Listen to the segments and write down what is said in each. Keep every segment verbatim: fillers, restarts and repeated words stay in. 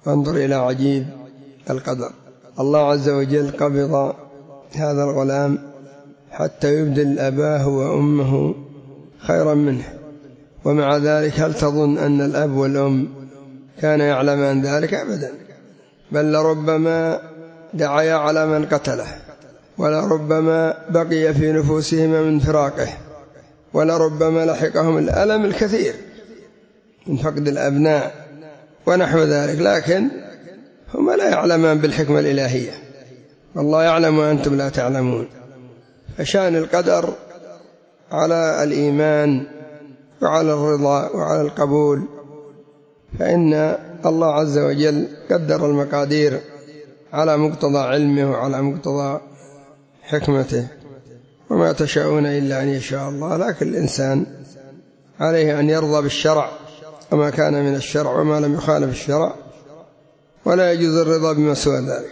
فانظر إلى عجيب القدر. الله عز وجل قبض هذا الغلام حتى يبدل أباه وأمه خيرا منه، ومع ذلك هل تظن أن الأب والأم كان يعلمان ذلك؟ أبدا، بل لربما دعيا على من قتله، ولربما بقي في نفوسهما من فراقه، ولربما لحقهم الألم الكثير من فقد الأبناء ونحو ذلك، لكن هم لا يعلمان بالحكمة الإلهية، والله يعلم وأنتم لا تعلمون. فشأن القدر على الإيمان وعلى الرضا وعلى القبول، فإن الله عز وجل قدر المقادير على مقتضى علمه وعلى مقتضى حكمته، وما تشاءون إلا أن يشاء الله. لكن الإنسان عليه أن يرضى بالشرع وما كان من الشرع وما لم يخالف الشرع، ولا يجوز الرضا بما سوى ذلك.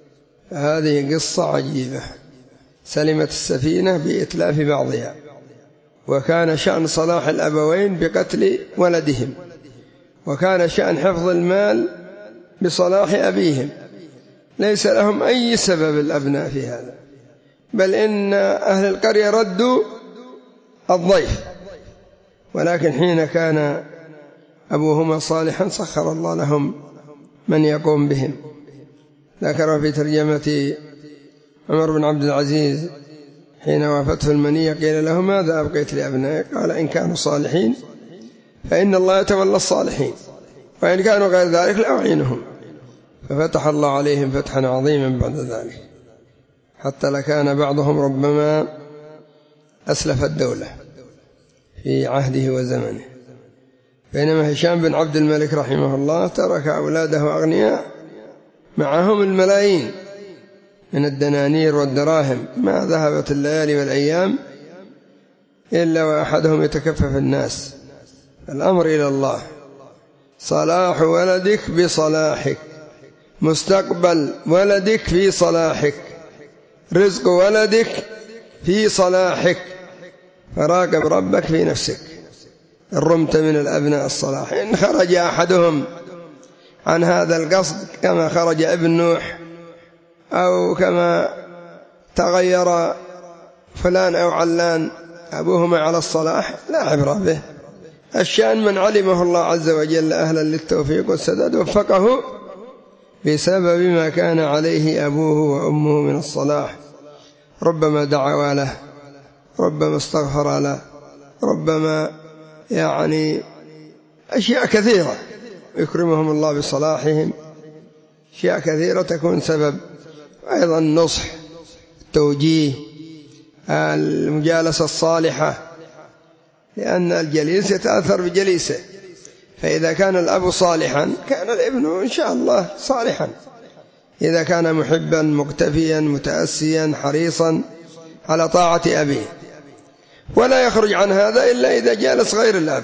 هذه قصة عجيبة، سلمت السفينة بإتلاف بعضها، وكان شأن صلاح الأبوين بقتل ولدهم، وكان شأن حفظ المال بصلاح أبيهم. ليس لهم أي سبب الأبناء في هذا، بل إن أهل القرية ردوا الضيف، ولكن حين كان أبوهما صالحا سخر الله لهم من يقوم بهم. ذكر في ترجمة عمر بن عبد العزيز حين وافته المنية قيل له: ماذا أبقيت لأبنائك؟ قال: إن كانوا صالحين فإن الله يتولى الصالحين، وإن كانوا غير ذلك لأعينهم. ففتح الله عليهم فتحا عظيما بعد ذلك، حتى لكان بعضهم ربما أسلف الدولة في عهده وزمنه. بينما هشام بن عبد الملك رحمه الله ترك أولاده أغنياء معهم الملايين من الدنانير والدراهم، ما ذهبت الليالي والأيام إلا وأحدهم يتكفف الناس. الأمر إلى الله، صلاح ولدك بصلاحك، مستقبل ولدك في صلاحك، رزق ولدك في صلاحك، فراقب ربك في نفسك. إن رمت من الأبناء الصلاح، إن خرج أحدهم عن هذا القصد كما خرج ابن نوح، أو كما تغير فلان أو علان أبوهما على الصلاح، لا عبرة به. الشأن من علمه الله عز وجل أهلا للتوفيق والسداد وفقه بسبب ما كان عليه أبوه وأمه من الصلاح، ربما دعوا له، ربما استغفر له، ربما يعني أشياء كثيرة يكرمهم الله بصلاحهم، أشياء كثيرة تكون سبب. أيضا النصح، التوجيه، المجالسة الصالحة، لأن الجليس يتأثر بجليسه، فإذا كان الأب صالحا كان الابن إن شاء الله صالحا، إذا كان محبا مقتفيا متأسيا حريصا على طاعة أبيه. ولا يخرج عن هذا إلا إذا جالس غير الأب،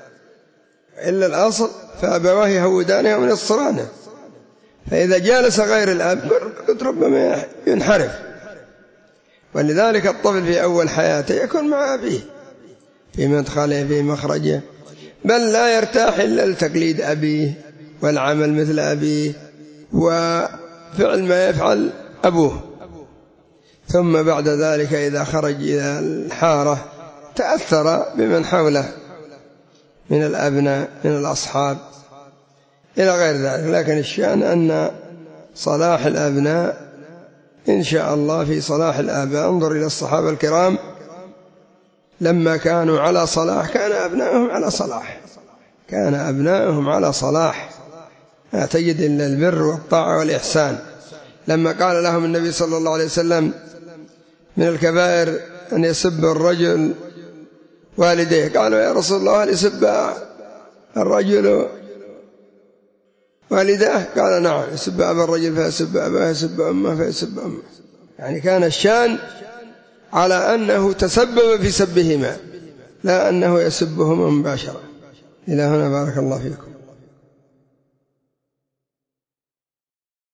إلا الأصل فأبواه يهودانه ومن الصرانة، فإذا جالس غير الأب قد ربما ينحرف. ولذلك الطفل في أول حياته يكون مع أبيه في مدخله في مخرجه، بل لا يرتاح إلا لتقليد أبيه والعمل مثل أبيه وفعل ما يفعل أبوه. ثم بعد ذلك إذا خرج إلى الحارة تأثر بمن حوله من الأبناء من الأصحاب إلى غير ذلك. لكن الشأن أن صلاح الأبناء إن شاء الله في صلاح الآباء. انظر إلى الصحابة الكرام لما كانوا على صلاح كان أبنائهم على صلاح، كان أبنائهم على صلاح، لا تجد إلا البر والطاعة والإحسان. لما قال لهم النبي صلى الله عليه وسلم من الكبائر أن يسب الرجل والديه، قالوا: يا رسول الله هل يسب الرجل والداه؟ قال: نعم، يسب أبا الرجل فيسب أباه، يسب أمه فيسب أمه. يعني كان الشان على أنه تسبب في سبهما، لا أنه يسبهما مباشرة. إلى هنا بارك الله فيكم.